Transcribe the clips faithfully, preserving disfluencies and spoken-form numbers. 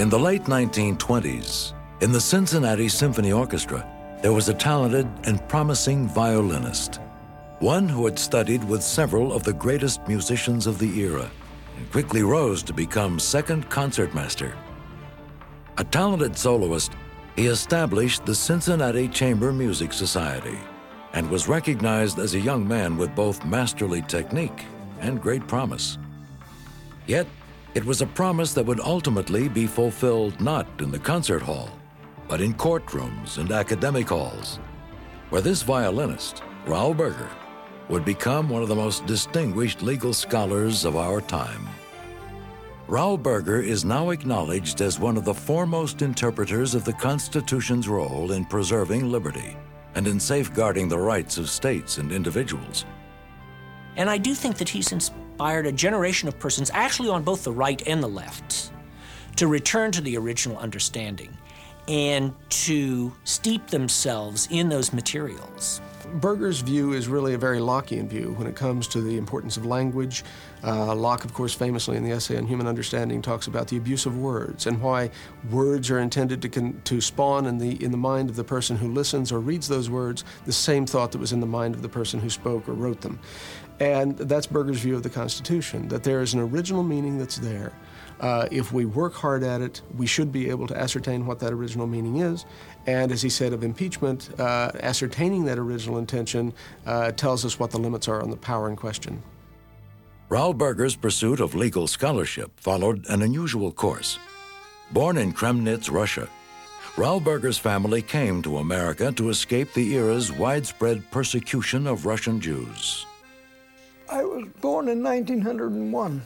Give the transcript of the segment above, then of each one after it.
In the late nineteen twenties, in the Cincinnati Symphony Orchestra, there was a talented and promising violinist, one who had studied with several of the greatest musicians of the era and quickly rose to become second concertmaster. A talented soloist, he established the Cincinnati Chamber Music Society and was recognized as a young man with both masterly technique and great promise. Yet, it was a promise that would ultimately be fulfilled not in the concert hall, but in courtrooms and academic halls, where this violinist, Raul Berger, would become one of the most distinguished legal scholars of our time. Raul Berger is now acknowledged as one of the foremost interpreters of the Constitution's role in preserving liberty and in safeguarding the rights of states and individuals. And I do think that he's inspired a generation of persons, actually on both the right and the left, to return to the original understanding and to steep themselves in those materials. Berger's view is really a very Lockean view when it comes to the importance of language. Uh, Locke, of course, famously in the essay on human understanding talks about the abuse of words and why words are intended to, con- to spawn in the, in the mind of the person who listens or reads those words the same thought that was in the mind of the person who spoke or wrote them. And that's Berger's view of the Constitution, that there is an original meaning that's there. Uh, if we work hard at it, we should be able to ascertain what that original meaning is. And as he said of impeachment, uh, ascertaining that original intention uh, tells us what the limits are on the power in question. Raul Berger's pursuit of legal scholarship followed an unusual course. Born in Kremnitz, Russia, Raul Berger's family came to America to escape the era's widespread persecution of Russian Jews. I was born in nineteen oh one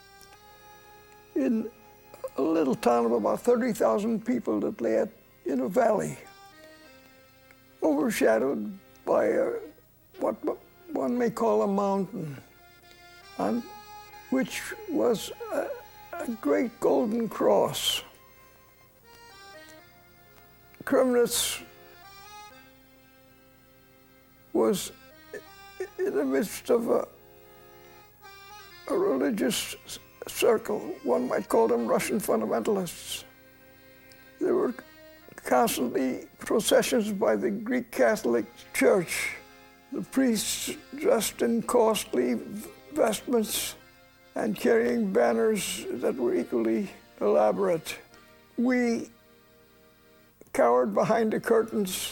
in a little town of about thirty thousand people that lay at, in a valley, overshadowed by a, what one may call a mountain, on which was a, a great golden cross. Kremnitz was in the midst of a, a religious circle. One might call them Russian fundamentalists. There were constantly processions by the Greek Catholic Church, the priests dressed in costly vestments and carrying banners that were equally elaborate. We cowered behind the curtains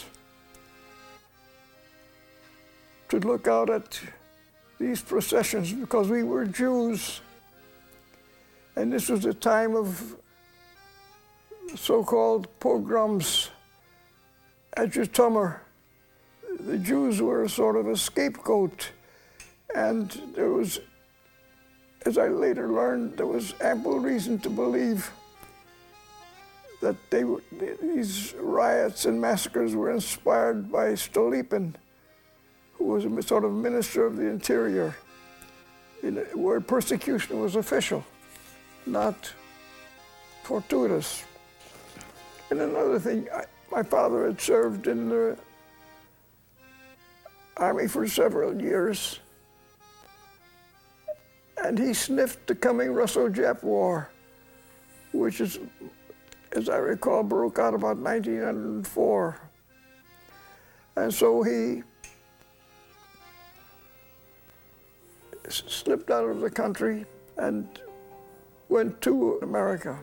to look out at these processions because we were Jews. And this was a time of so-called pogroms at Zhytomyr. The Jews were a sort of a scapegoat. And there was, as I later learned, there was ample reason to believe that they were, these riots and massacres were inspired by Stolypin, who was a sort of minister of the interior, in a, where persecution was official, not fortuitous. And another thing, I, my father had served in the army for several years, and he sniffed the coming Russo-Jap War, which is, as I recall, broke out about nineteen oh four. And so he slipped out of the country and went to America.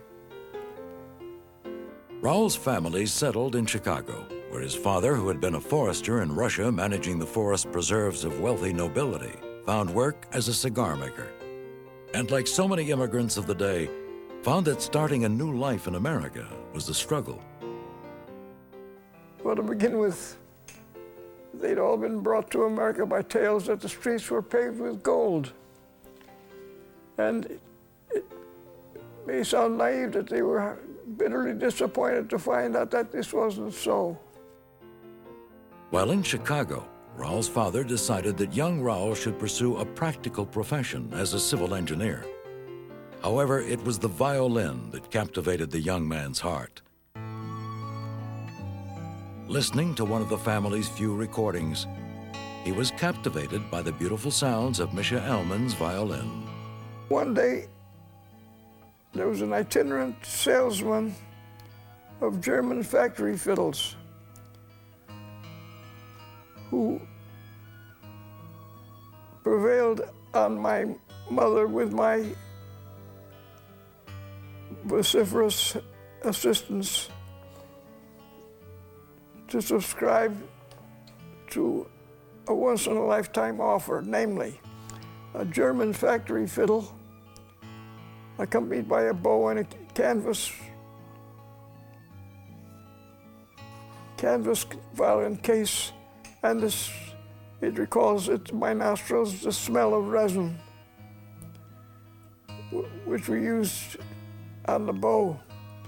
Raul's family settled in Chicago, where his father, who had been a forester in Russia managing the forest preserves of wealthy nobility, found work as a cigar maker. And like so many immigrants of the day, found that starting a new life in America was a struggle. Well, to begin with, they'd all been brought to America by tales that the streets were paved with gold. And it, it may sound naive that they were bitterly disappointed to find out that this wasn't so. While in Chicago, Raul's father decided that young Raul should pursue a practical profession as a civil engineer. However, it was the violin that captivated the young man's heart. Listening to one of the family's few recordings, he was captivated by the beautiful sounds of Mischa Elman's violin. One day, there was an itinerant salesman of German factory fiddles who prevailed on my mother with my vociferous assistance to subscribe to a once-in-a-lifetime offer, namely a German factory fiddle accompanied by a bow and a canvas canvas violin case, and this, it recalls it to my nostrils the smell of resin, which we used on the bow.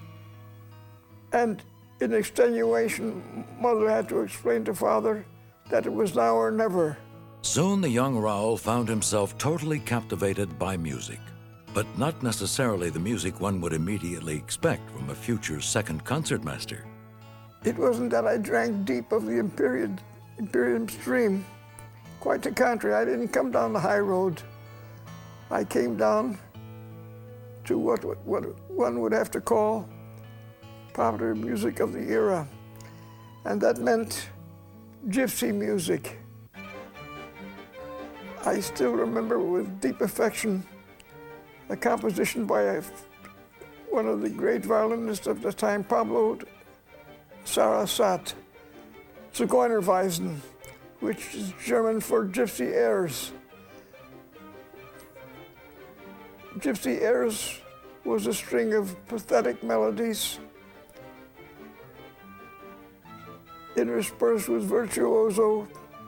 And in extenuation, Mother had to explain to Father that it was now or never. Soon the young Raoul found himself totally captivated by music, but not necessarily the music one would immediately expect from a future second concertmaster. It wasn't that I drank deep of the Imperium, Imperium stream. Quite the contrary, I didn't come down the high road. I came down to what, what one would have to call popular music of the era, and that meant gypsy music. I still remember with deep affection a composition by a, one of the great violinists of the time, Pablo Sarasate, Zigeunerweisen, which is German for gypsy airs. Gypsy airs was a string of pathetic melodies interspersed with virtuoso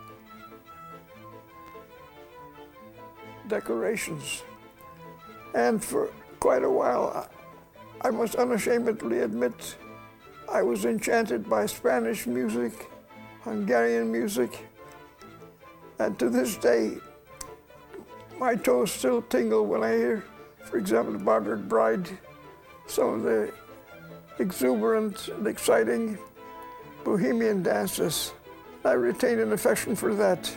decorations. And for quite a while, I must unashamedly admit, I was enchanted by Spanish music, Hungarian music, and to this day, my toes still tingle when I hear, for example, the Bartered Bride, some of the exuberant and exciting Bohemian dances. I retain an affection for that.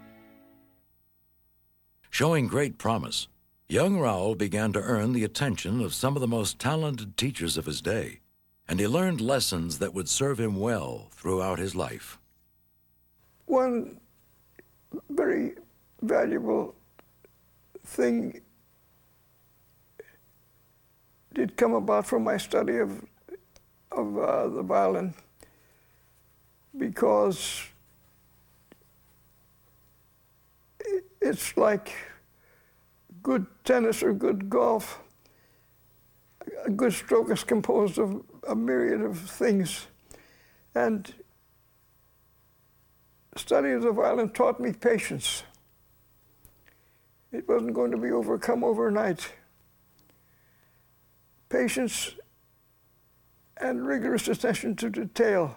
Showing great promise, young Raoul began to earn the attention of some of the most talented teachers of his day, and he learned lessons that would serve him well throughout his life. One very valuable thing did come about from my study of, of uh, the violin, because it, it's like good tennis or good golf. A good stroke is composed of a myriad of things. And study of the violin taught me patience. It wasn't going to be overcome overnight. Patience and rigorous attention to detail.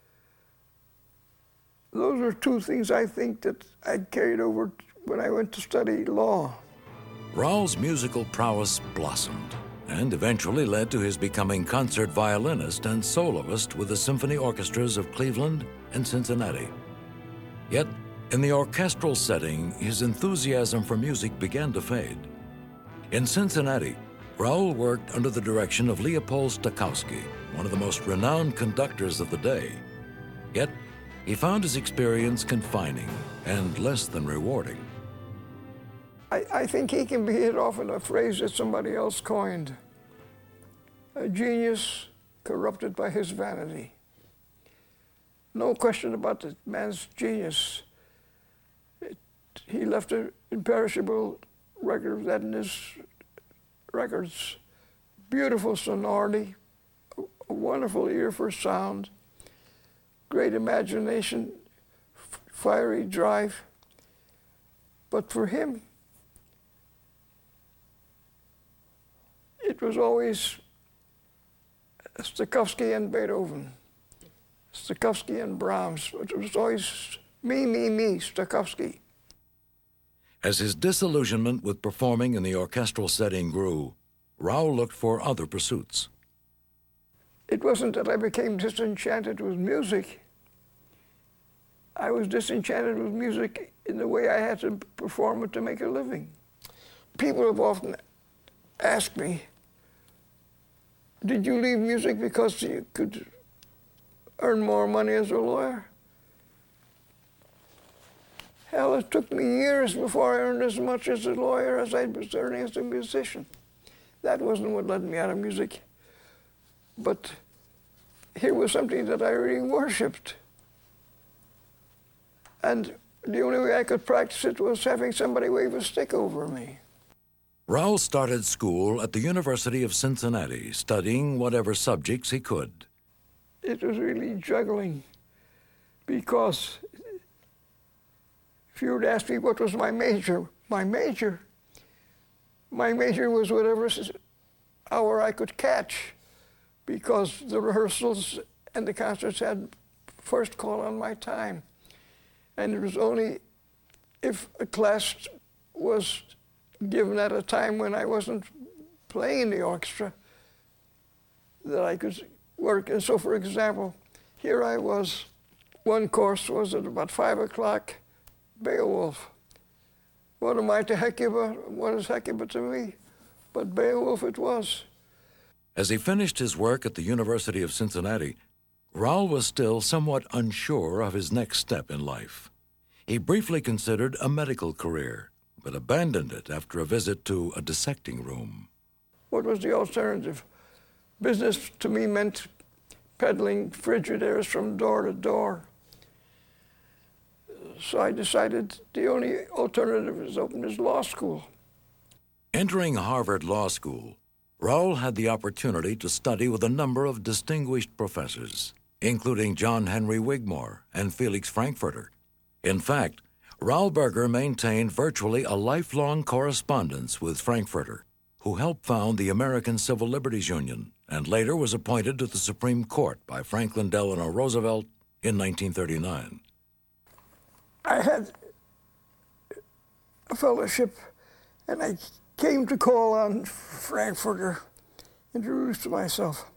Those are two things I think that I carried over when I went to study law. Raoul's musical prowess blossomed and eventually led to his becoming concert violinist and soloist with the symphony orchestras of Cleveland and Cincinnati. Yet, in the orchestral setting, his enthusiasm for music began to fade. In Cincinnati, Raoul worked under the direction of Leopold Stokowski, one of the most renowned conductors of the day. Yet, he found his experience confining and less than rewarding. I, I think he can be hit off in a phrase that somebody else coined. A genius corrupted by his vanity. No question about the man's genius. It, he left an imperishable record of that in his records. Beautiful sonority, a, a wonderful ear for sound, great imagination, f- fiery drive. But for him, it was always Stokowski and Beethoven, Stokowski and Brahms. It was always me, me, me, Stokowski. As his disillusionment with performing in the orchestral setting grew, Raoul looked for other pursuits. It wasn't that I became disenchanted with music. I was disenchanted with music in the way I had to perform it to make a living. People have often asked me, did you leave music because you could earn more money as a lawyer? Hell, it took me years before I earned as much as a lawyer as I was earning as a musician. That wasn't what led me out of music. But here was something that I really worshipped. And the only way I could practice it was having somebody wave a stick over me. Raoul started school at the University of Cincinnati, studying whatever subjects he could. It was really juggling, because if you were to ask me what was my major, my major, my major was whatever hour I could catch, because the rehearsals and the concerts had first call on my time. And it was only if a class was given at a time when I wasn't playing in the orchestra that I could work. And so, for example, here I was, one course was at about five o'clock, Beowulf. What am I to Hecuba? What is Hecuba to me? But Beowulf it was. As he finished his work at the University of Cincinnati, Raoul was still somewhat unsure of his next step in life. He briefly considered a medical career, but abandoned it after a visit to a dissecting room. What was the alternative? Business to me meant peddling Frigidaires from door to door. So I decided the only alternative is open his law school. Entering Harvard Law School, Raoul had the opportunity to study with a number of distinguished professors, including John Henry Wigmore and Felix Frankfurter. In fact, Raoul Berger maintained virtually a lifelong correspondence with Frankfurter, who helped found the American Civil Liberties Union and later was appointed to the Supreme Court by Franklin Delano Roosevelt in nineteen thirty-nine. I had a fellowship, and I came to call on Frankfurter, introduced myself.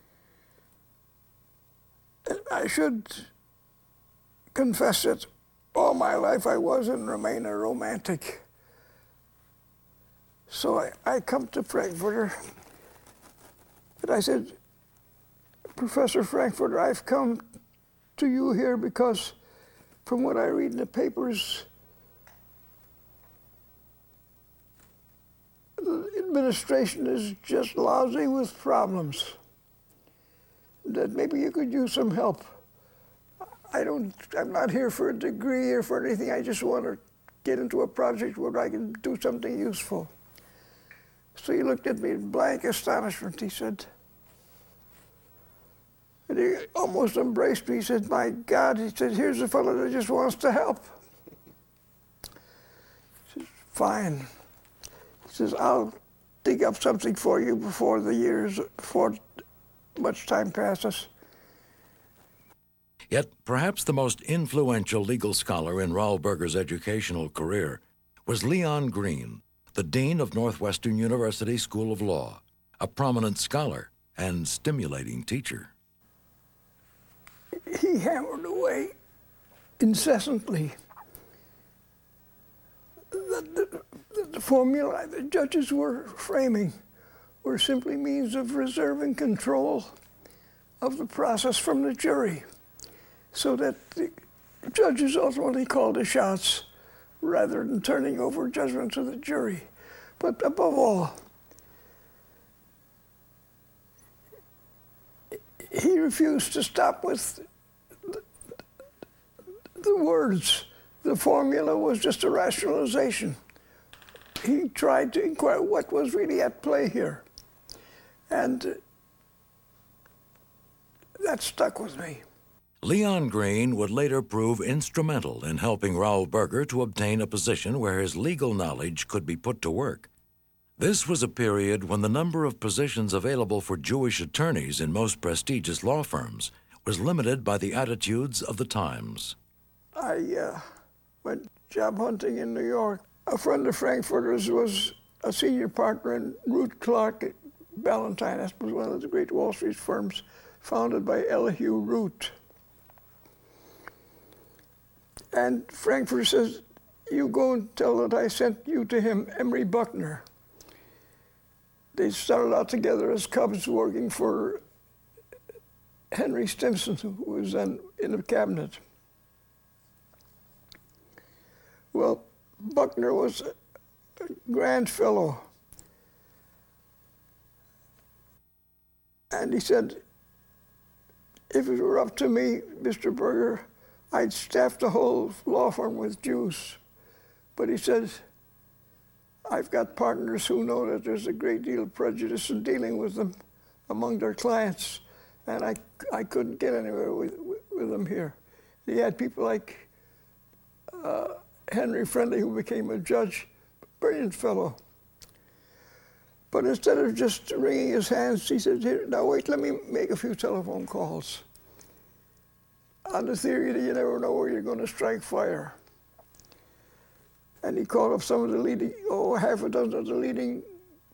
And I should confess that all my life I was and remain a romantic. So I, I come to Frankfurter, and I said, Professor Frankfurter, I've come to you here because from what I read in the papers, the administration is just lousy with problems. That maybe you could use some help. I don't, I'm not here for a degree or for anything. I just want to get into a project where I can do something useful. So he looked at me in blank astonishment. He said, and he almost embraced me. He said, my God, he said, here's a fellow that just wants to help. He says, fine. He says, I'll dig up something for you before the years, before much time passes. Yet perhaps the most influential legal scholar in Raoul Berger's educational career was Leon Green, the dean of Northwestern University School of Law, a prominent scholar and stimulating teacher. He hammered away incessantly. The, the, the formula the judges were framing were simply means of reserving control of the process from the jury, so that the judges ultimately called the shots rather than turning over judgment to the jury. But above all, he refused to stop with the, the words. The formula was just a rationalization. He tried to inquire what was really at play here. And that stuck with me. Leon Green would later prove instrumental in helping Raoul Berger to obtain a position where his legal knowledge could be put to work. This was a period when the number of positions available for Jewish attorneys in most prestigious law firms was limited by the attitudes of the times. I uh, went job hunting in New York. A friend of Frankfurter's was a senior partner in Root Clark at Ballantyne. That was one of the great Wall Street firms founded by Elihu Root. And Frankfurter says, you go and tell that I sent you to him, Emery Buckner. they started out together as cubs working for Henry Stimson, who was then in the cabinet. Well, Buckner was a grand fellow. And he said, if it were up to me, Mister Berger, I'd staff the whole law firm with Jews. But he said, I've got partners who know that there's a great deal of prejudice in dealing with them among their clients, and I, I couldn't get anywhere with, with them here. He had people like uh, Henry Friendly, who became a judge, brilliant fellow. But instead of just wringing his hands, he said, here, now wait, let me make a few telephone calls. On the theory that you never know where you're going to strike fire. And he called up some of the leading, oh, half a dozen of the leading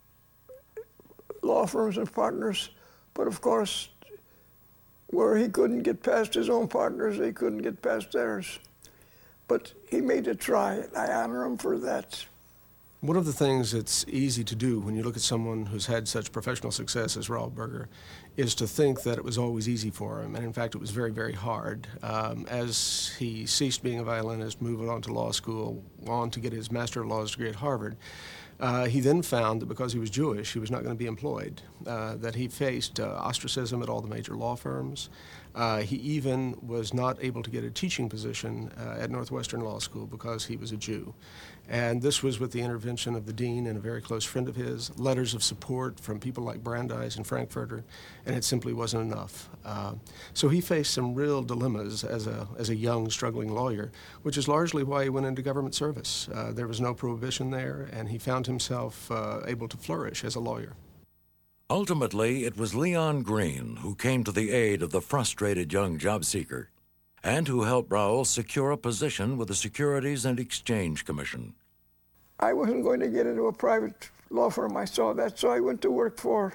law firms and partners. But of course, where he couldn't get past his own partners, they couldn't get past theirs. But he made a try, and I honor him for that. One of the things that's easy to do when you look at someone who's had such professional success as Raoul Berger is to think that it was always easy for him, and in fact it was very, very hard. Um, as he ceased being a violinist, moved on to law school, on to get his Master of Laws degree at Harvard, uh, he then found that because he was Jewish, he was not going to be employed, uh, that he faced uh, ostracism at all the major law firms. Uh, he even was not able to get a teaching position uh, at Northwestern Law School because he was a Jew. And this was with the intervention of the dean and a very close friend of his, letters of support from people like Brandeis and Frankfurter, and it simply wasn't enough. Uh, so he faced some real dilemmas as a, as a young, struggling lawyer, which is largely why he went into government service. Uh, there was no prohibition there, and he found himself uh, able to flourish as a lawyer. Ultimately, it was Leon Green who came to the aid of the frustrated young job seeker and who helped Raoul secure a position with the Securities and Exchange Commission. I wasn't going to get into a private law firm. I saw that, so I went to work for,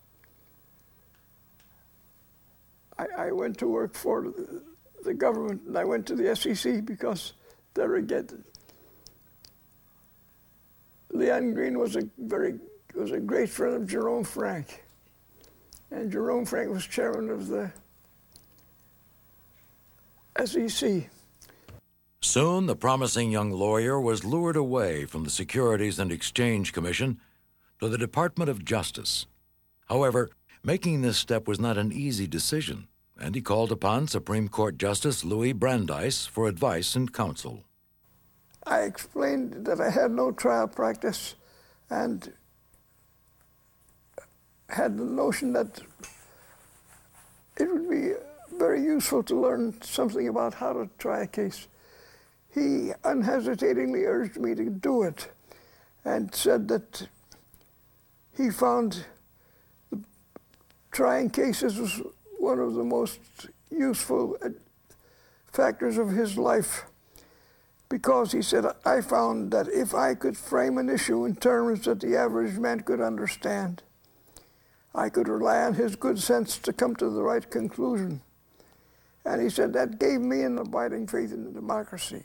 I, I went to work for the, the government, and I went to the S E C because there again, Leon Green was a very, was a great friend of Jerome Frank. And Jerome Frank was chairman of the S E C. Soon, the promising young lawyer was lured away from the Securities and Exchange Commission to the Department of Justice. However, making this step was not an easy decision, and he called upon Supreme Court Justice Louis Brandeis for advice and counsel. I explained that I had no trial practice and had the notion that it would be very useful to learn something about how to try a case. He unhesitatingly urged me to do it and said that he found the trying cases was one of the most useful factors of his life because he said, I found that if I could frame an issue in terms that the average man could understand, I could rely on his good sense to come to the right conclusion. And he said that gave me an abiding faith in democracy.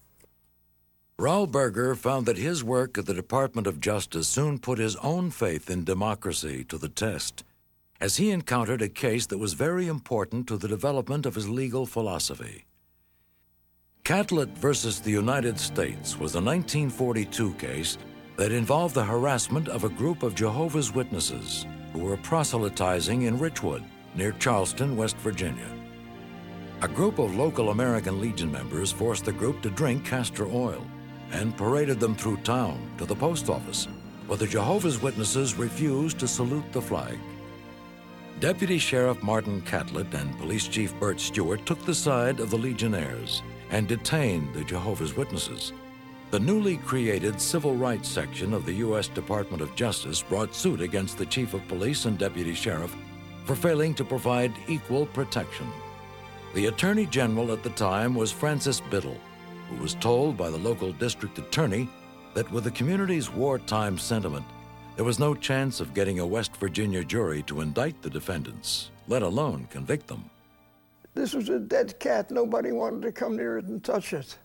Raoul Berger found that his work at the Department of Justice soon put his own faith in democracy to the test, as he encountered a case that was very important to the development of his legal philosophy. Catlett versus the United States was a nineteen forty-two case that involved the harassment of a group of Jehovah's Witnesses who were proselytizing in Richwood, near Charleston, West Virginia. A group of local American Legion members forced the group to drink castor oil and paraded them through town to the post office, where the Jehovah's Witnesses refused to salute the flag. Deputy Sheriff Martin Catlett and Police Chief Bert Stewart took the side of the Legionnaires and detained the Jehovah's Witnesses. The newly created Civil Rights Section of the U S Department of Justice brought suit against the Chief of Police and Deputy Sheriff for failing to provide equal protection. The Attorney General at the time was Francis Biddle, who was told by the local district attorney that with the community's wartime sentiment, there was no chance of getting a West Virginia jury to indict the defendants, let alone convict them. This was a dead cat. Nobody wanted to come near it and touch it.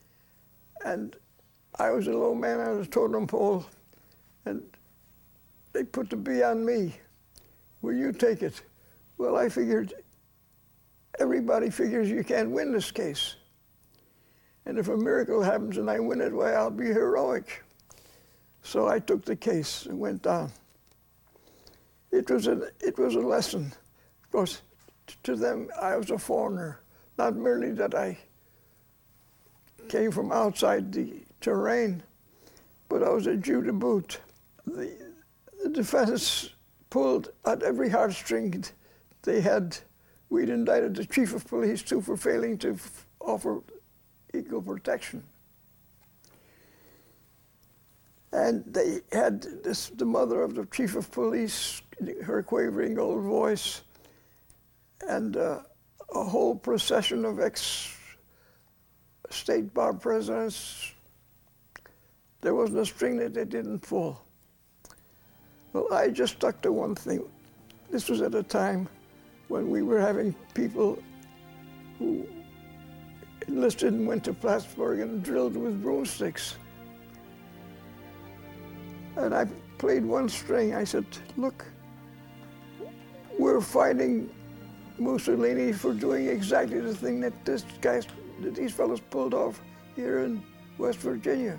And I was a low man on a totem pole, and they put the B on me. Will you take it? Well, I figured, everybody figures you can't win this case. And if a miracle happens and I win it, why, I'll be heroic. So I took the case and went down. It was a, it was a lesson. Of course, to them, I was a foreigner. Not merely that I came from outside the terrain, but I was a Jew to boot. The, the defense pulled at every heartstring they had. We'd indicted the chief of police, too, for failing to f- offer equal protection. And they had this, the mother of the chief of police, her quavering old voice, and uh, a whole procession of ex-state bar presidents. There wasn't a string that they didn't pull. Well, I just stuck to one thing. This was at a time when we were having people who enlisted and went to Plattsburgh and drilled with broomsticks. And I played one string. I said, look, we're fighting Mussolini for doing exactly the thing that this guys, that these fellows pulled off here in West Virginia.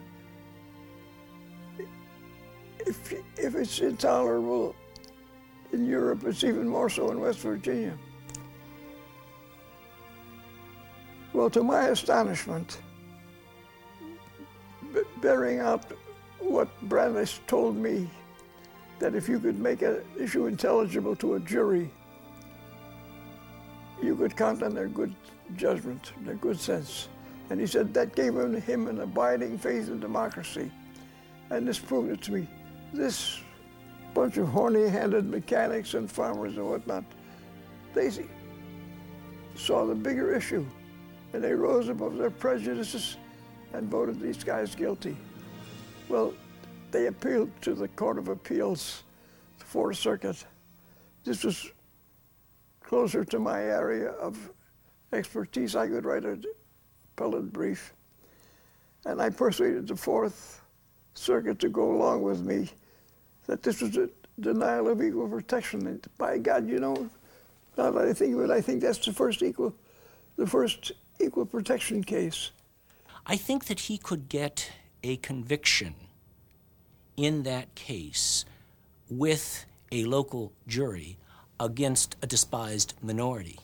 If, if it's intolerable in Europe, it's even more so in West Virginia. Well, to my astonishment, b- bearing out what Brandeis told me, that if you could make an issue intelligible to a jury, you could count on their good judgment, their good sense. And he said that gave him, him an abiding faith in democracy. And this proved it to me. This bunch of horny-handed mechanics and farmers and whatnot, they saw the bigger issue, and they rose above their prejudices and voted these guys guilty. Well, they appealed to the Court of Appeals, the Fourth Circuit. This was closer to my area of expertise. I could write an appellate brief. And I persuaded the Fourth Circuit to go along with me, that this was a denial of equal protection. And by God, you know, now that I think of it, I think that's the first equal, the first equal protection case. I think that he could get a conviction in that case with a local jury against a despised minority.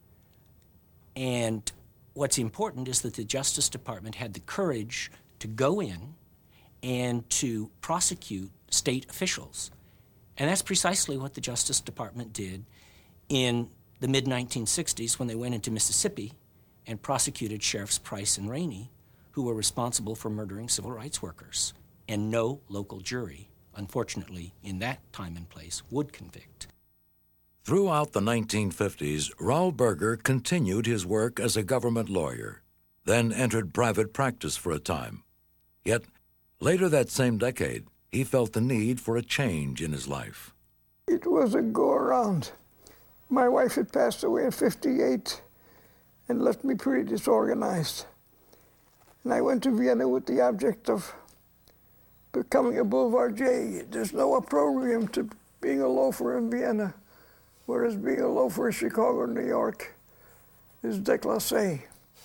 And what's important is that the Justice Department had the courage to go in and to prosecute state officials. And that's precisely what the Justice Department did in the mid nineteen sixties when they went into Mississippi and prosecuted Sheriffs Price and Rainey, who were responsible for murdering civil rights workers. And no local jury, unfortunately, in that time and place, would convict. Throughout the nineteen fifties, Raoul Berger continued his work as a government lawyer, then entered private practice for a time. Yet, later that same decade, he felt the need for a change in his life. It was a go-around. My wife had passed away in fifty-eight and left me pretty disorganized. And I went to Vienna with the object of becoming a boulevardier. There's no opprobrium to being a loafer in Vienna, whereas being a loafer in Chicago or New York is déclassé.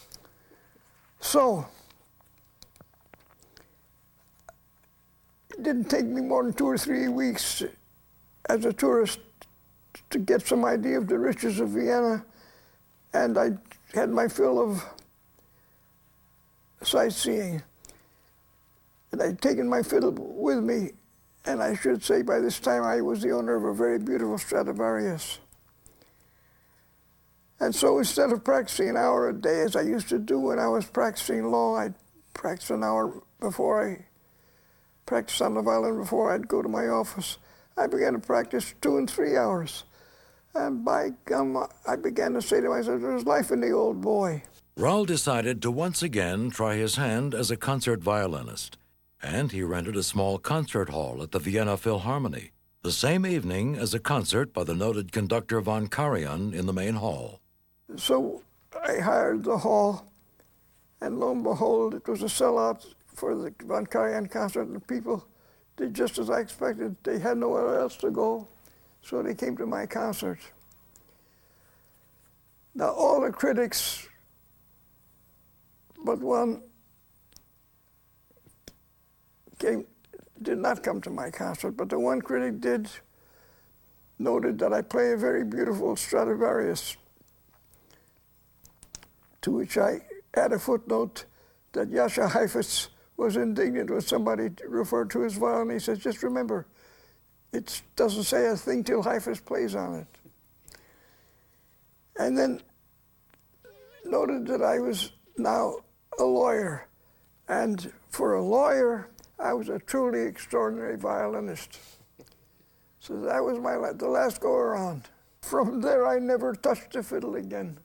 So, it didn't take me more than two or three weeks as a tourist to get some idea of the riches of Vienna, and I had my fill of sightseeing. And I'd taken my fiddle with me, and I should say by this time I was the owner of a very beautiful Stradivarius. And so instead of practicing an hour a day, as I used to do when I was practicing law, I'd practice an hour before I practice on the violin before I'd go to my office. I began to practice two and three hours. And by gum, I began to say to myself, there's life in the old boy. Raoul decided to once again try his hand as a concert violinist, and he rented a small concert hall at the Vienna Philharmonie, the same evening as a concert by the noted conductor von Karajan in the main hall. So I hired the hall, and lo and behold, it was a sellout for the von Karajan concert, and people did just as I expected. They had nowhere else to go, so they came to my concert. Now, all the critics but one came, did not come to my concert, but the one critic did, noted that I play a very beautiful Stradivarius, to which I add a footnote that Jascha Heifetz was indignant when somebody referred to his violin. He says, just remember, it doesn't say a thing till Heifetz plays on it. And then noted that I was now a lawyer, and for a lawyer, I was a truly extraordinary violinist. So that was my the last go around. From there, I never touched the fiddle again.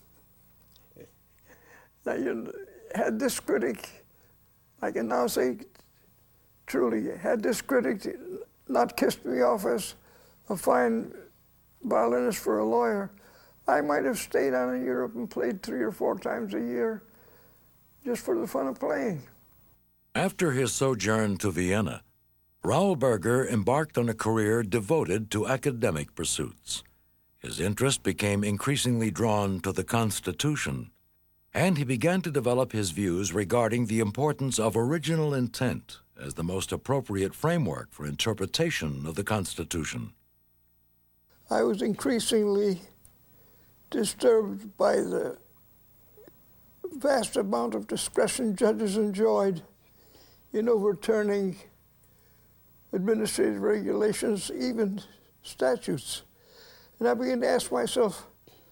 Now, you had this critic, I can now say truly, had this critic not kissed me off as a fine violinist for a lawyer, I might have stayed on in Europe and played three or four times a year just for the fun of playing. After his sojourn to Vienna, Raoul Berger embarked on a career devoted to academic pursuits. His interest became increasingly drawn to the Constitution, and he began to develop his views regarding the importance of original intent as the most appropriate framework for interpretation of the Constitution. I was increasingly disturbed by the vast amount of discretion judges enjoyed in overturning administrative regulations, even statutes. And I began to ask myself,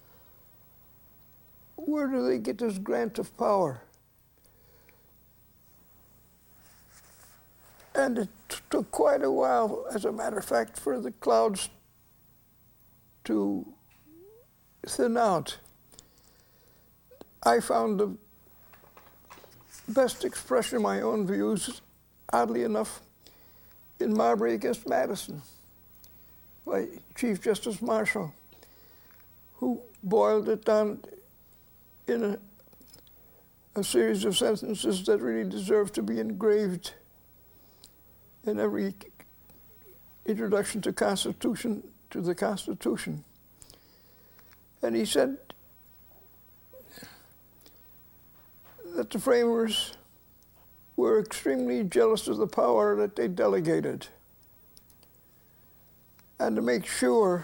where do they get this grant of power? And it took quite a while, as a matter of fact, for the clouds to thin out. I found the best expression of my own views, oddly enough, in Marbury against Madison by Chief Justice Marshall, who boiled it down in a, a series of sentences that really deserve to be engraved in every introduction to Constitution, to the Constitution. And he said that the framers were extremely jealous of the power that they delegated. And to make sure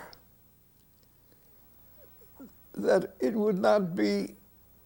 that it would not be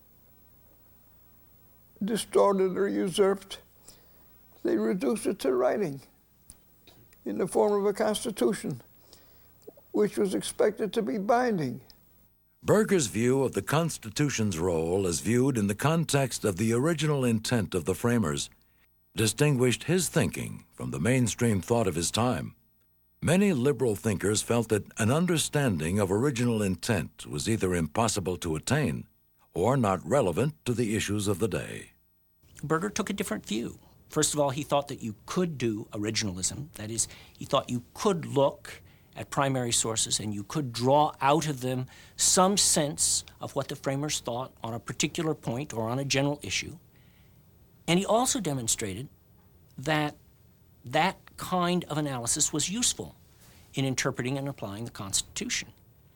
distorted or usurped, they reduced it to writing in the form of a constitution, which was expected to be binding. Berger's view of the Constitution's role as viewed in the context of the original intent of the framers distinguished his thinking from the mainstream thought of his time. Many liberal thinkers felt that an understanding of original intent was either impossible to attain or not relevant to the issues of the day. Berger took a different view. First of all, he thought that you could do originalism. That is, he thought you could look at primary sources and you could draw out of them some sense of what the framers thought on a particular point or on a general issue. And he also demonstrated that that kind of analysis was useful in interpreting and applying the Constitution.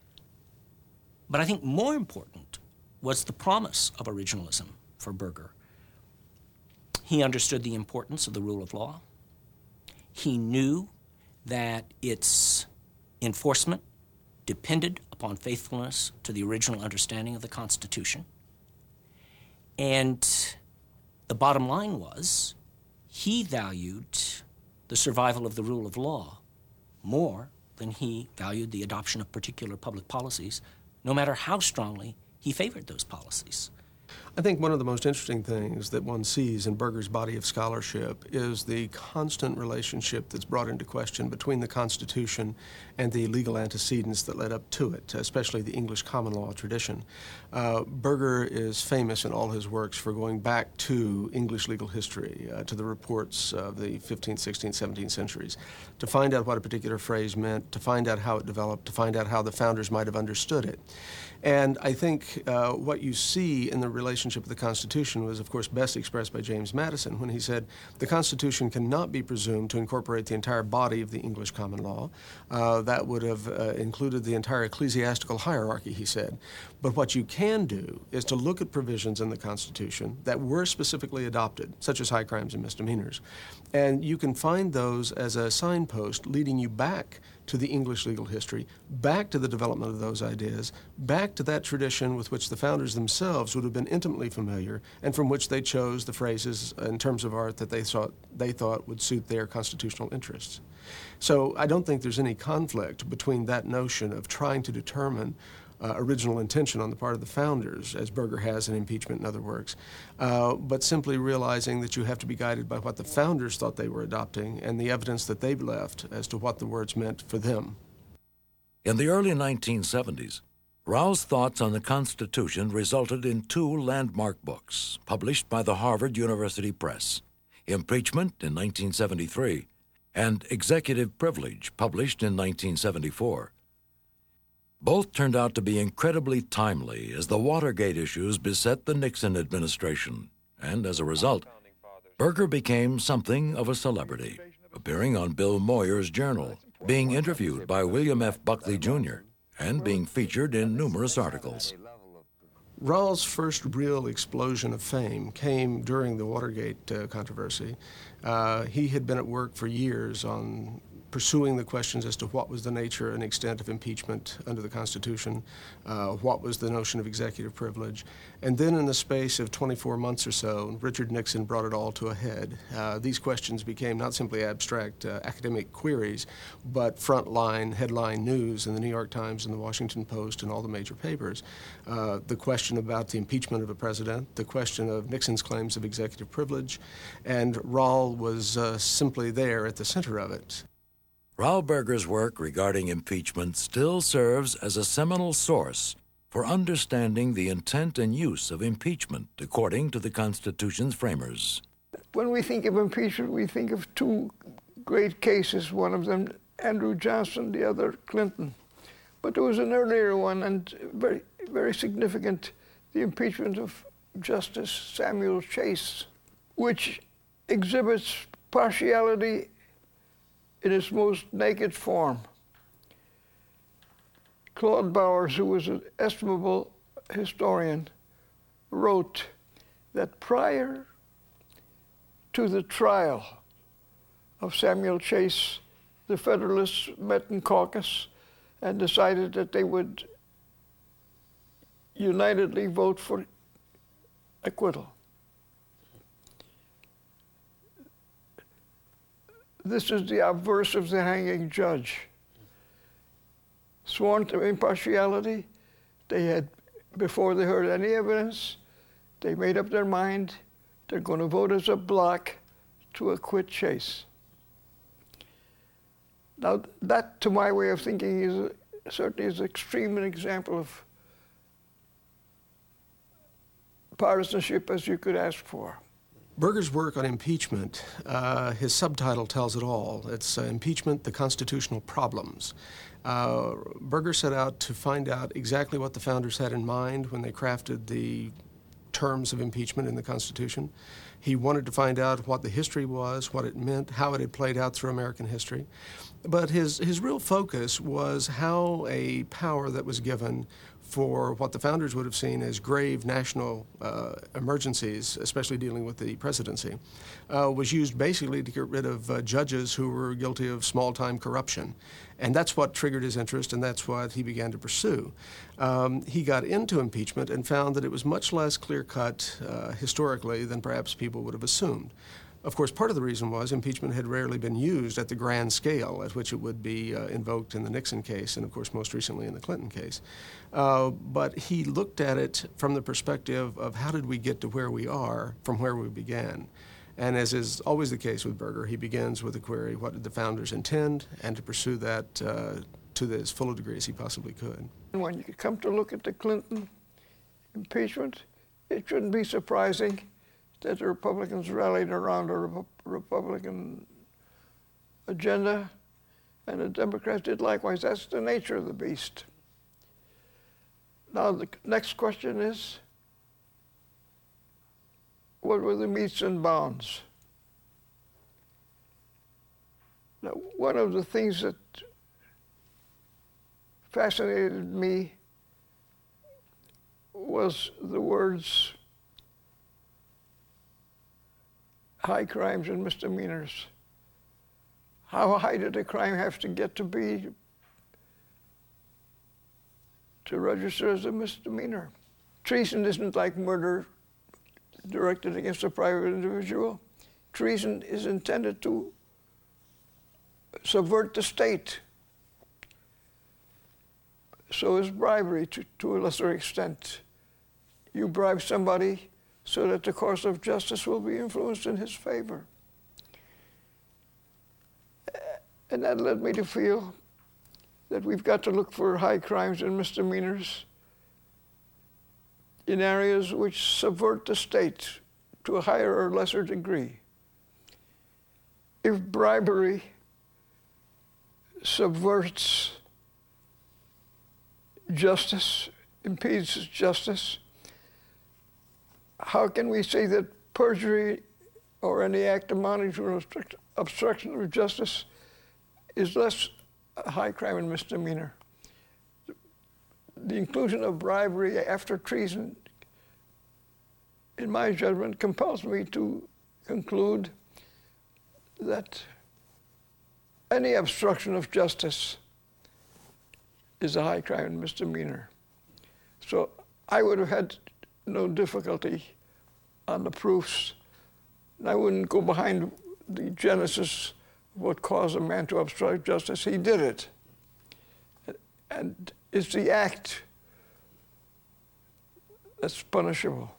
But I think more important was the promise of originalism for Berger. He understood the importance of the rule of law. He knew that its enforcement depended upon faithfulness to the original understanding of the Constitution. And the bottom line was, he valued the survival of the rule of law more than he valued the adoption of particular public policies, no matter how strongly he favored those policies. I think one of the most interesting things that one sees in Berger's body of scholarship is the constant relationship that's brought into question between the Constitution and the legal antecedents that led up to it, especially the English common law tradition. Uh, Berger is famous in all his works for going back to English legal history, uh, to the reports of the fifteenth, sixteenth, seventeenth centuries, to find out what a particular phrase meant, to find out how it developed, to find out how the founders might have understood it. And I think uh, what you see in the relationship relationship of the Constitution was, of course, best expressed by James Madison when he said, the Constitution cannot be presumed to incorporate the entire body of the English common law. Uh, that would have uh, included the entire ecclesiastical hierarchy, he said. But what you can do is to look at provisions in the Constitution that were specifically adopted, such as high crimes and misdemeanors, and you can find those as a signpost leading you back to the English legal history, back to the development of those ideas, back to that tradition with which the founders themselves would have been intimately familiar and from which they chose the phrases in terms of art that they thought, they thought would suit their constitutional interests. So I don't think there's any conflict between that notion of trying to determine Uh, original intention on the part of the founders, as Burger has in Impeachment and other works, uh, but simply realizing that you have to be guided by what the founders thought they were adopting and the evidence that they've left as to what the words meant for them. In the early nineteen seventies, Rao's thoughts on the Constitution resulted in two landmark books published by the Harvard University Press, Impeachment in nineteen seventy-three and Executive Privilege, published in nineteen seventy-four. Both turned out to be incredibly timely as the Watergate issues beset the Nixon administration, and as a result, Burger became something of a celebrity, appearing on Bill Moyer's Journal, being interviewed by William F. Buckley Junior, and being featured in numerous articles. Rao's first real explosion of fame came during the Watergate uh, controversy. Uh, he had been at work for years on pursuing the questions as to what was the nature and extent of impeachment under the Constitution, uh, what was the notion of executive privilege. And then in the space of twenty-four months or so, Richard Nixon brought it all to a head. Uh, these questions became not simply abstract uh, academic queries, but frontline headline news in the New York Times and the Washington Post and all the major papers. Uh, the question about the impeachment of a president, the question of Nixon's claims of executive privilege, and Rao was uh, simply there at the center of it. Rao Burger's work regarding impeachment still serves as a seminal source for understanding the intent and use of impeachment according to the Constitution's framers. When we think of impeachment, we think of two great cases, one of them Andrew Johnson, the other Clinton. But there was an earlier one, and very, very significant, the impeachment of Justice Samuel Chase, which exhibits partiality in its most naked form. Claude Bowers, who was an estimable historian, wrote that prior to the trial of Samuel Chase, the Federalists met in caucus and decided that they would unitedly vote for acquittal. This is the obverse of the hanging judge. Sworn to impartiality, they had, before they heard any evidence, they made up their mind they're going to vote as a bloc to acquit Chase. Now, that, to my way of thinking, is a, certainly is extreme an example of partisanship as you could ask for. Burger's work on impeachment, uh, his subtitle tells it all. It's uh, Impeachment, the Constitutional Problems. Uh, Burger set out to find out exactly what the founders had in mind when they crafted the terms of impeachment in the Constitution. He wanted to find out what the history was, what it meant, how it had played out through American history. But his, his real focus was how a power that was given for what the founders would have seen as grave national uh, emergencies, especially dealing with the presidency, uh, was used basically to get rid of uh, judges who were guilty of small-time corruption. And that's what triggered his interest, and that's what he began to pursue. Um, he got into impeachment and found that it was much less clear-cut uh, historically than perhaps people would have assumed. Of course, part of the reason was impeachment had rarely been used at the grand scale at which it would be uh, invoked in the Nixon case and, of course, most recently in the Clinton case. Uh, but he looked at it from the perspective of how did we get to where we are from where we began. And as is always the case with Burger, he begins with the query, what did the founders intend, and to pursue that uh, to the, as full a degree as he possibly could. When you come to look at the Clinton impeachment, it shouldn't be surprising that the Republicans rallied around a Rep- Republican agenda, and the Democrats did likewise. That's the nature of the beast. Now, the next question is, what were the metes and bounds? Now, one of the things that fascinated me was the words high crimes and misdemeanors. How high did a crime have to get to be to register as a misdemeanor? Treason isn't like murder directed against a private individual. Treason is intended to subvert the state. So is bribery to, to a lesser extent. You bribe somebody so that the course of justice will be influenced in his favor. And that led me to feel that we've got to look for high crimes and misdemeanors in areas which subvert the state to a higher or lesser degree. If bribery subverts justice, impedes justice, how can we say that perjury or any act amounting to an obstruction of justice is less a high crime and misdemeanor? The inclusion of bribery after treason, in my judgment, compels me to conclude that any obstruction of justice is a high crime and misdemeanor. So I would have had no difficulty on the proofs, and I wouldn't go behind the genesis of what caused a man to obstruct justice. He did it. And it's the act that's punishable.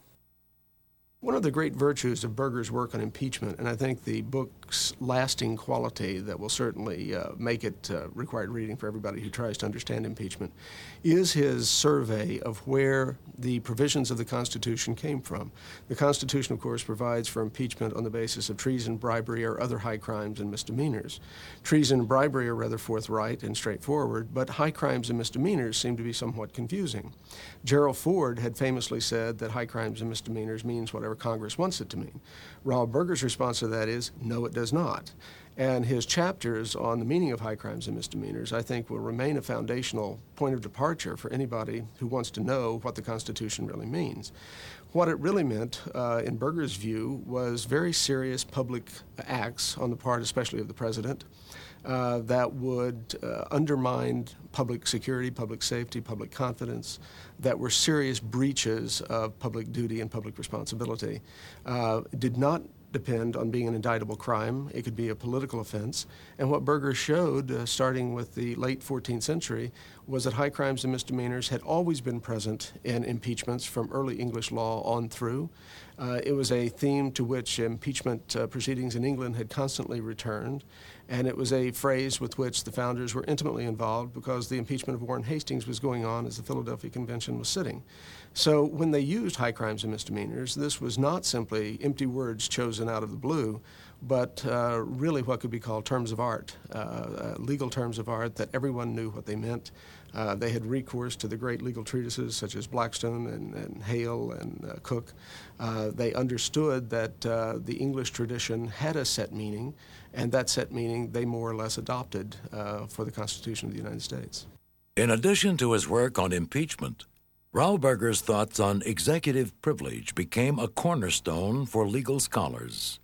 One of the great virtues of Burger's work on impeachment, and I think the book's lasting quality that will certainly uh, make it uh, required reading for everybody who tries to understand impeachment, is his survey of where the provisions of the Constitution came from. The Constitution, of course, provides for impeachment on the basis of treason, bribery, or other high crimes and misdemeanors. Treason and bribery are rather forthright and straightforward, but high crimes and misdemeanors seem to be somewhat confusing. Gerald Ford had famously said that high crimes and misdemeanors means whatever Congress wants it to mean. Raoul Burger's response to that is, no, it does not. And his chapters on the meaning of high crimes and misdemeanors, I think, will remain a foundational point of departure for anybody who wants to know what the Constitution really means. What it really meant, uh, in Burger's view, was very serious public acts on the part, especially of the president, uh, that would uh, undermine public security, public safety, public confidence, that were serious breaches of public duty and public responsibility. Uh, did not depend on being an indictable crime. It could be a political offense. And what Burger showed, uh, starting with the late fourteenth century, was that high crimes and misdemeanors had always been present in impeachments from early English law on through. Uh, it was a theme to which impeachment uh, proceedings in England had constantly returned, and it was a phrase with which the founders were intimately involved because the impeachment of Warren Hastings was going on as the Philadelphia Convention was sitting. So when they used high crimes and misdemeanors, this was not simply empty words chosen out of the blue, but uh, really what could be called terms of art, uh, uh, legal terms of art that everyone knew what they meant. Uh, they had recourse to the great legal treatises such as Blackstone and, and Hale and uh, Cook. Uh, they understood that uh, the English tradition had a set meaning, and that set meaning they more or less adopted uh, for the Constitution of the United States. In addition to his work on impeachment, Raoul Burger's thoughts on executive privilege became a cornerstone for legal scholars.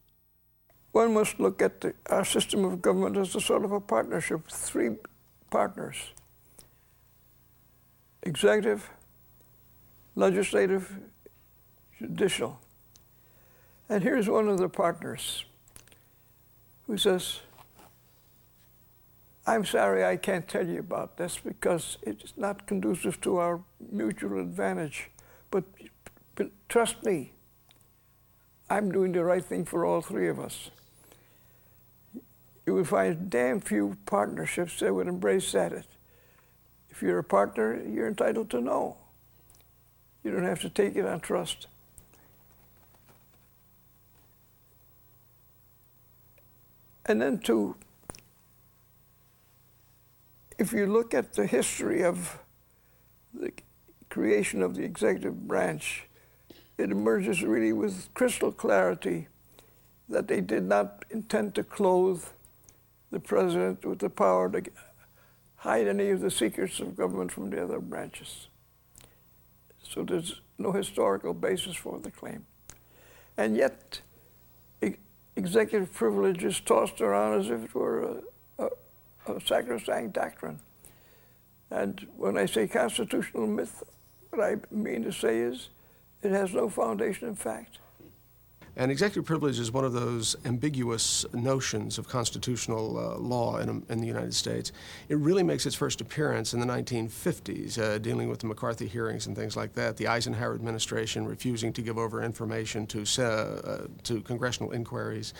One must look at the, our system of government as a sort of a partnership, three partners: executive, legislative, judicial. And here's one of the partners who says, I'm sorry I can't tell you about this because it's not conducive to our mutual advantage, but, but trust me, I'm doing the right thing for all three of us. You will find damn few partnerships that would embrace that. If you're a partner, you're entitled to know. You don't have to take it on trust. And then two, if you look at the history of the creation of the executive branch, it emerges really with crystal clarity that they did not intend to clothe the president with the power to hide any of the secrets of government from the other branches. So there's no historical basis for the claim. And yet, e- executive privilege is tossed around as if it were a, a, a sacrosanct doctrine. And when I say constitutional myth, what I mean to say is it has no foundation in fact. And executive privilege is one of those ambiguous notions of constitutional uh, law in, in the United States. It really makes its first appearance in the nineteen fifties, uh, dealing with the McCarthy hearings and things like that, the Eisenhower administration refusing to give over information to, uh, to congressional inquiries.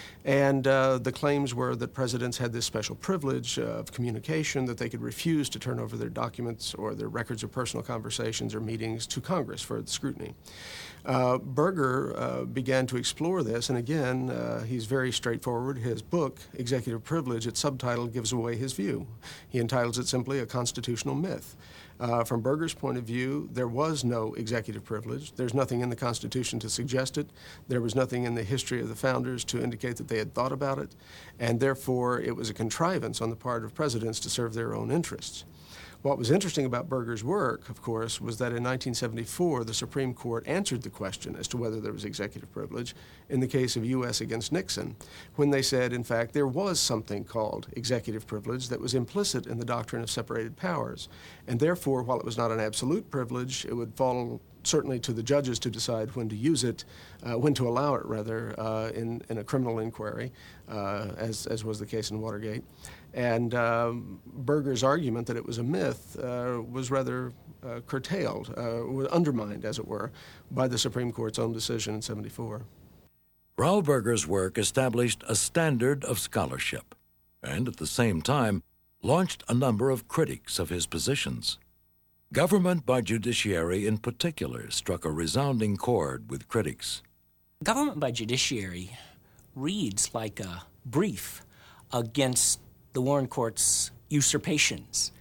And uh, the claims were that presidents had this special privilege uh, of communication, that they could refuse to turn over their documents or their records of personal conversations or meetings to Congress for scrutiny. Uh, Burger uh, began to explore this, and again, uh, he's very straightforward. His book, Executive Privilege, its subtitle gives away his view. He entitles it simply A Constitutional Myth. Uh, from Burger's point of view, there was no executive privilege. There's nothing in the Constitution to suggest it. There was nothing in the history of the founders to indicate that they had thought about it, and therefore it was a contrivance on the part of presidents to serve their own interests. What was interesting about Burger's work, of course, was that in nineteen seventy-four, the Supreme Court answered the question as to whether there was executive privilege in the case of U S against Nixon, when they said, in fact, there was something called executive privilege that was implicit in the doctrine of separated powers. And therefore, while it was not an absolute privilege, it would fall certainly to the judges to decide when to use it, uh, when to allow it, rather, uh, in, in a criminal inquiry, uh, as, as was the case in Watergate. And um, Burger's argument that it was a myth uh, was rather uh, curtailed, uh, undermined, as it were, by the Supreme Court's own decision in seventy-four. Raoul Burger's work established a standard of scholarship and, at the same time, launched a number of critics of his positions. Government by Judiciary in particular struck a resounding chord with critics. Government by Judiciary reads like a brief against the Warren Court's usurpations,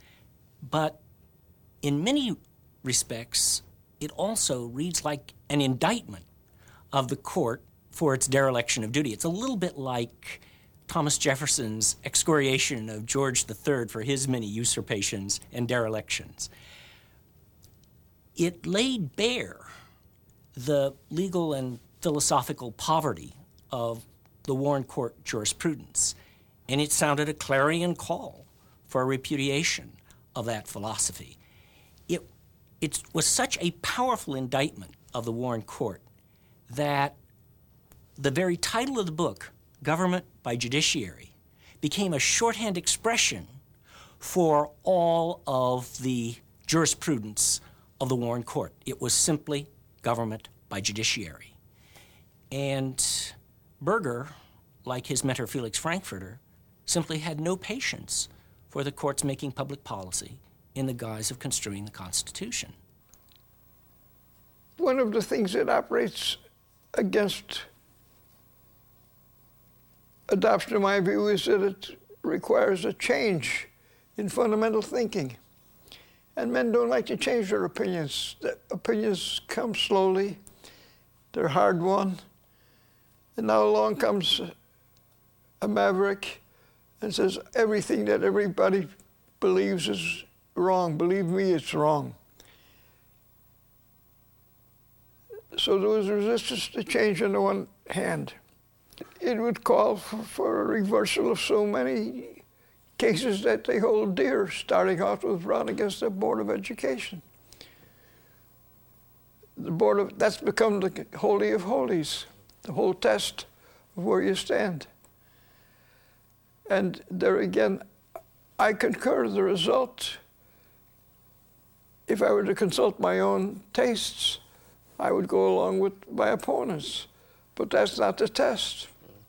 but in many respects, it also reads like an indictment of the court for its dereliction of duty. It's a little bit like Thomas Jefferson's excoriation of George the Third for his many usurpations and derelictions. It laid bare the legal and philosophical poverty of the Warren Court jurisprudence, and it sounded a clarion call for a repudiation of that philosophy. It, it was such a powerful indictment of the Warren Court that the very title of the book, Government by Judiciary, became a shorthand expression for all of the jurisprudence of the Warren Court. It was simply government by judiciary. And Burger, like his mentor Felix Frankfurter, simply had no patience for the courts making public policy in the guise of construing the Constitution. One of the things that operates against adoption of my view is that it requires a change in fundamental thinking. And men don't like to change their opinions. The opinions come slowly, they're hard won. And now along comes a maverick and says everything that everybody believes is wrong. Believe me, it's wrong. So there was resistance to change on the one hand. It would call for, for a reversal of so many cases that they hold dear, starting off with Brown against the Board of Education. The Board of, that's become the holy of holies, the whole test of where you stand. And there again, I concur the result. If I were to consult my own tastes, I would go along with my opponents. But that's not the test.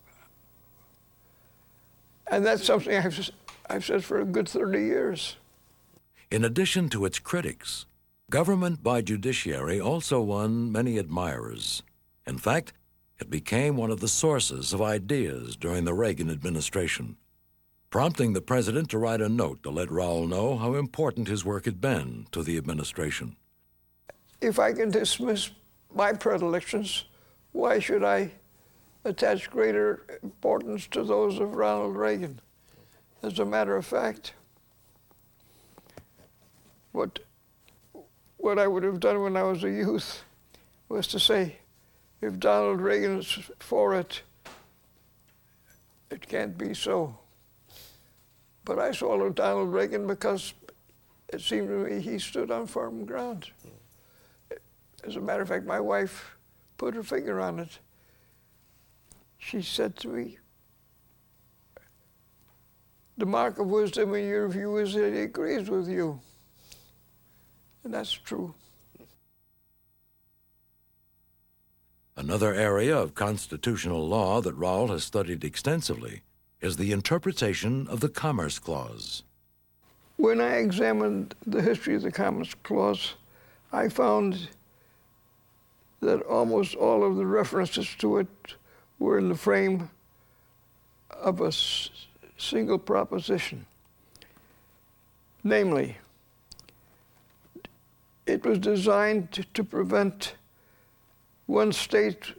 And that's something I've, I've said for a good thirty years. In addition to its critics, Government by Judiciary also won many admirers. In fact, it became one of the sources of ideas during the Reagan administration, prompting the president to write a note to let Raoul know how important his work had been to the administration. If I can dismiss my predilections, why should I attach greater importance to those of Ronald Reagan? As a matter of fact, what, what I would have done when I was a youth was to say, if Donald Reagan is for it, it can't be so. But I swallowed Donald Reagan because it seemed to me he stood on firm ground. As a matter of fact, my wife put her finger on it. She said to me, the mark of wisdom in your view is that he agrees with you. And that's true. Another area of constitutional law that Raoul has studied extensively is the interpretation of the Commerce Clause. When I examined the history of the Commerce Clause, I found that almost all of the references to it were in the frame of a s- single proposition. Namely, it was designed to, to prevent one state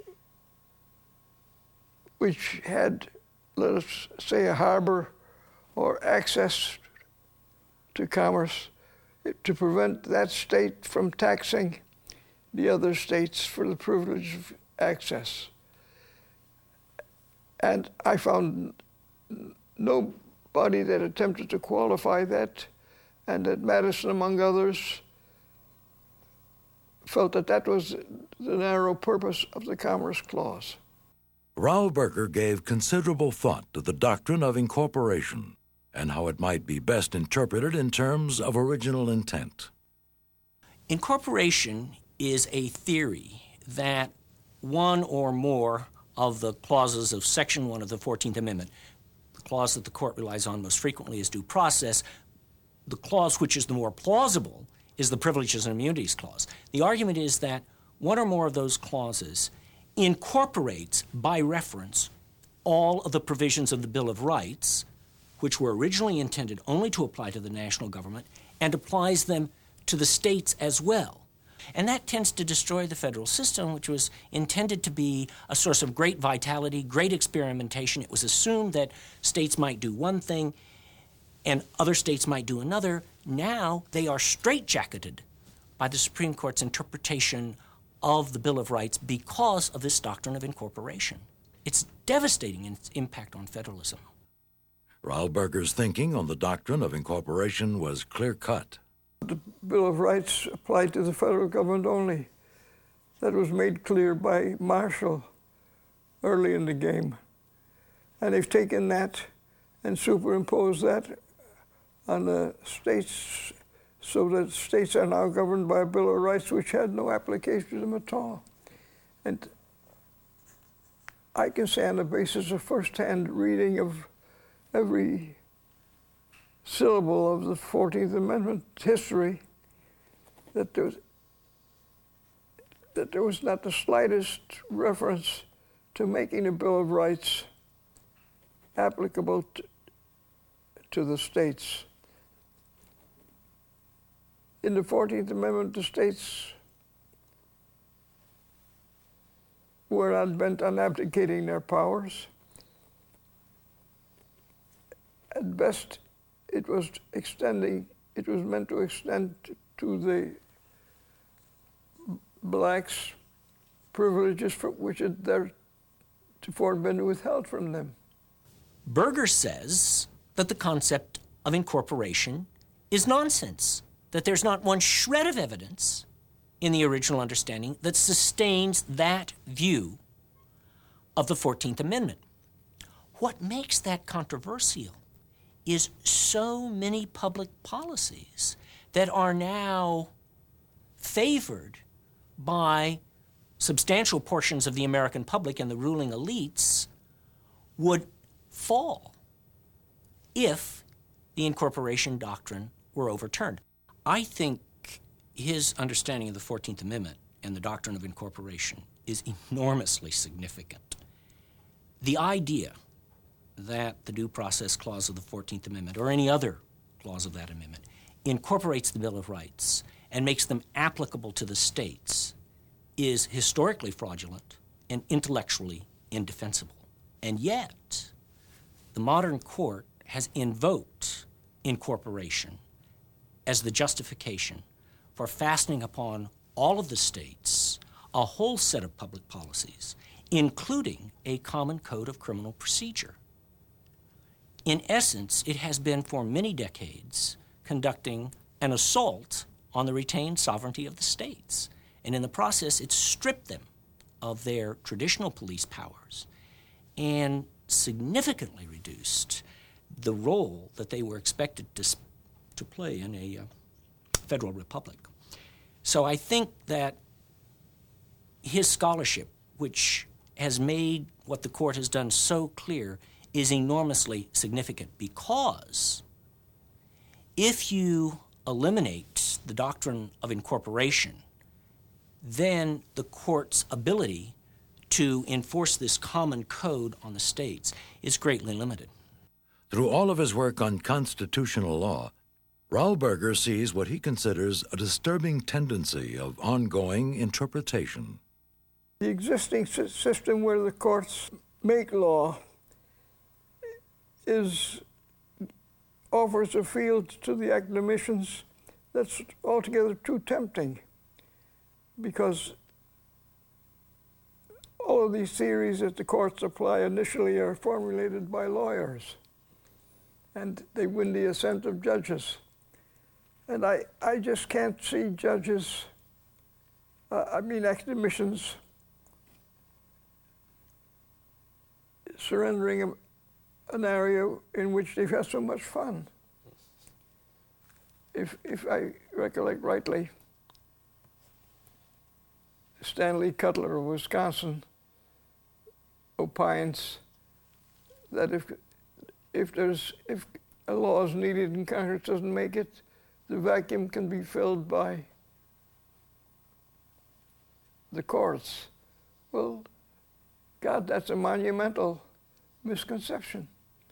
which had, let us say, a harbor or access to commerce, to prevent that state from taxing the other states for the privilege of access. And I found nobody that attempted to qualify that, and that Madison, among others, felt that that was the narrow purpose of the Commerce Clause. Raoul Berger gave considerable thought to the doctrine of incorporation and how it might be best interpreted in terms of original intent. Incorporation is a theory that one or more of the clauses of Section one of the fourteenth Amendment, the clause that the court relies on most frequently is due process, the clause which is the more plausible is the Privileges and Immunities Clause. The argument is that one or more of those clauses incorporates, by reference, all of the provisions of the Bill of Rights, which were originally intended only to apply to the national government, and applies them to the states as well. And that tends to destroy the federal system, which was intended to be a source of great vitality, great experimentation. It was assumed that states might do one thing and other states might do another. Now they are straitjacketed by the Supreme Court's interpretation of the Bill of Rights because of this doctrine of incorporation. It's devastating in its impact on federalism. Raoul Berger's thinking on the doctrine of incorporation was clear-cut. The Bill of Rights applied to the federal government only. That was made clear by Marshall early in the game. And they've taken that and superimposed that on the states so that states are now governed by a Bill of Rights which had no application to them at all. And I can say on the basis of first-hand reading of every syllable of the fourteenth Amendment history that there was, that there was not the slightest reference to making the Bill of Rights applicable to, to the states. In the fourteenth Amendment, the states were not bent on abdicating their powers. At best, it was extending, it was meant to extend to the blacks privileges from which had theretofore been withheld from them. Berger says that the concept of incorporation is nonsense, that there's not one shred of evidence in the original understanding that sustains that view of the fourteenth Amendment. What makes that controversial is so many public policies that are now favored by substantial portions of the American public and the ruling elites would fall if the incorporation doctrine were overturned. I think his understanding of the fourteenth Amendment and the doctrine of incorporation is enormously significant. The idea that the Due Process Clause of the fourteenth Amendment, or any other clause of that amendment, incorporates the Bill of Rights and makes them applicable to the states is historically fraudulent and intellectually indefensible. And yet, the modern court has invoked incorporation as the justification for fastening upon all of the states a whole set of public policies, including a common code of criminal procedure. In essence, it has been for many decades conducting an assault on the retained sovereignty of the states. And in the process, it's stripped them of their traditional police powers and significantly reduced the role that they were expected to, to play in a uh, federal republic. So I think that his scholarship, which has made what the court has done so clear, is enormously significant, because if you eliminate the doctrine of incorporation, then the court's ability to enforce this common code on the states is greatly limited. Through all of his work on constitutional law, Raoul Berger sees what he considers a disturbing tendency of ongoing interpretation. The existing system where the courts make law is offers a field to the academicians that's altogether too tempting, because all of these theories that the courts apply initially are formulated by lawyers, and they win the assent of judges. And I, I just can't see judges, uh, I mean academicians, surrendering a, an area in which they've had so much fun. If, if I recollect rightly, Stanley Cutler of Wisconsin opines that if, if, there's, if a law is needed and Congress doesn't make it, the vacuum can be filled by the courts. Well, God, that's a monumental misconception.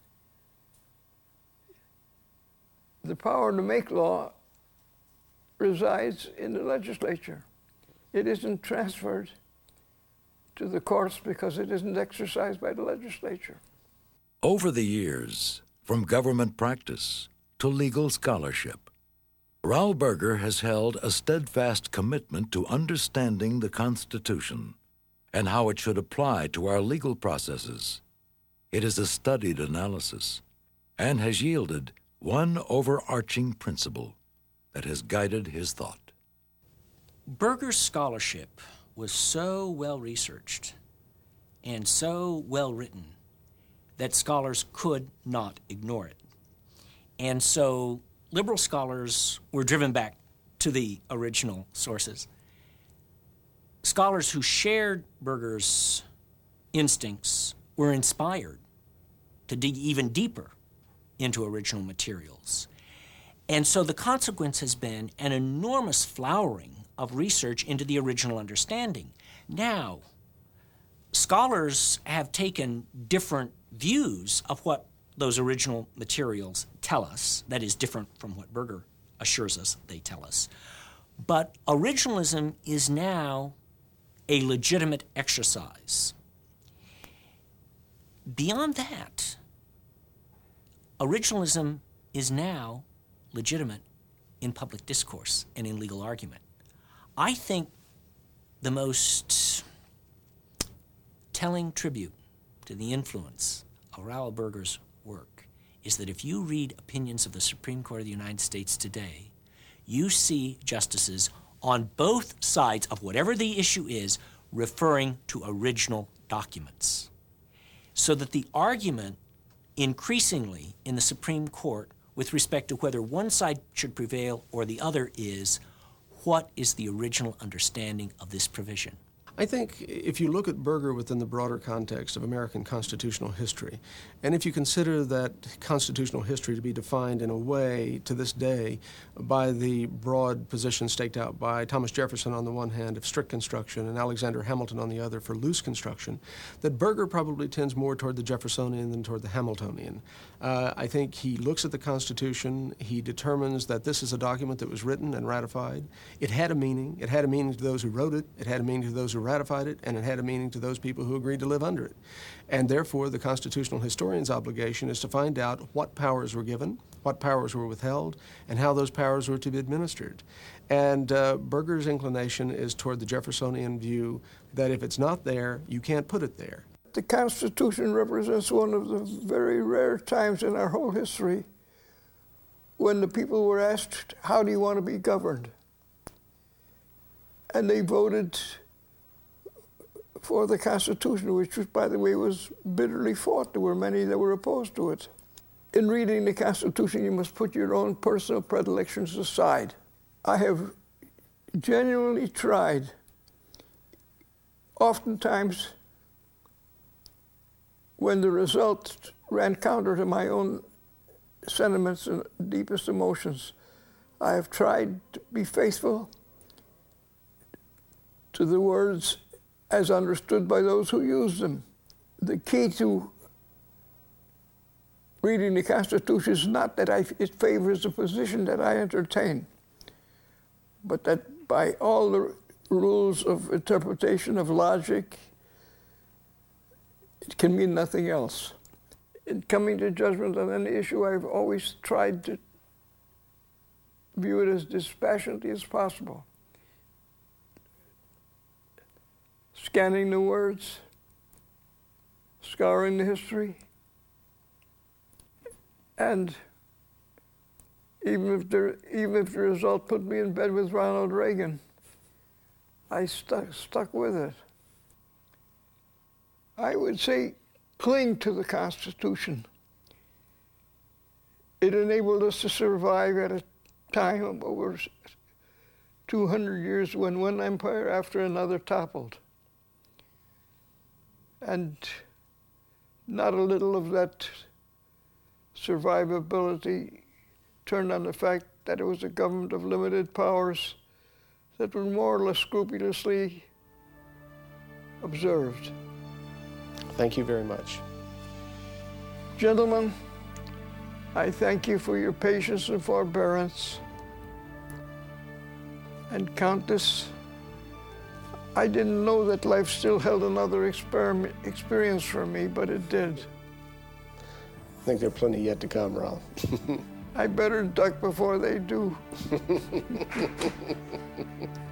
The power to make law resides in the legislature. It isn't transferred to the courts because it isn't exercised by the legislature. Over the years, from government practice to legal scholarship, Raoul Berger has held a steadfast commitment to understanding the Constitution and how it should apply to our legal processes. It is a studied analysis and has yielded one overarching principle that has guided his thought. Berger's scholarship was so well researched and so well written that scholars could not ignore it. And so liberal scholars were driven back to the original sources. Scholars who shared Berger's instincts were inspired to dig even deeper into original materials. And so the consequence has been an enormous flowering of research into the original understanding. Now, scholars have taken different views of what those original materials tell us, that is different from what Berger assures us they tell us. But originalism is now a legitimate exercise. Beyond that, originalism is now legitimate in public discourse and in legal argument. I think the most telling tribute to the influence of Raoul Berger's work is that if you read opinions of the Supreme Court of the United States today, you see justices on both sides of whatever the issue is referring to original documents. So that the argument increasingly in the Supreme Court with respect to whether one side should prevail or the other is, what is the original understanding of this provision? I think if you look at Burger within the broader context of American constitutional history, and if you consider that constitutional history to be defined in a way to this day by the broad position staked out by Thomas Jefferson on the one hand of strict construction and Alexander Hamilton on the other for loose construction, that Burger probably tends more toward the Jeffersonian than toward the Hamiltonian. Uh, I think he looks at the Constitution, he determines that this is a document that was written and ratified. It had a meaning. It had a meaning to those who wrote it. It had a meaning to those who ratified it, and it had a meaning to those people who agreed to live under it. And therefore, the constitutional historian's obligation is to find out what powers were given, what powers were withheld, and how those powers were to be administered. And uh, Burger's inclination is toward the Jeffersonian view that if it's not there, you can't put it there. The Constitution represents one of the very rare times in our whole history when the people were asked, how do you want to be governed? And they voted for the Constitution, which, was, by the way, was bitterly fought. There were many that were opposed to it. In reading the Constitution, you must put your own personal predilections aside. I have genuinely tried, oftentimes when the result ran counter to my own sentiments and deepest emotions, I have tried to be faithful to the words as understood by those who use them. The key to reading the Constitution is not that I, it favors the position that I entertain, but that by all the rules of interpretation of logic, it can mean nothing else. In coming to judgment on any issue, I've always tried to view it as dispassionately as possible. Scanning the words, scouring the history, and even if the, even if the result put me in bed with Ronald Reagan, I stuck, stuck with it. I would say cling to the Constitution. It enabled us to survive at a time of over two hundred years when one empire after another toppled. And not a little of that survivability turned on the fact that it was a government of limited powers that were more or less scrupulously observed. Thank you very much. Gentlemen, I thank you for your patience and forbearance. And Countess, I didn't know that life still held another experiment, experience for me, but it did. I think there are plenty yet to come, Ralph. I better duck before they do.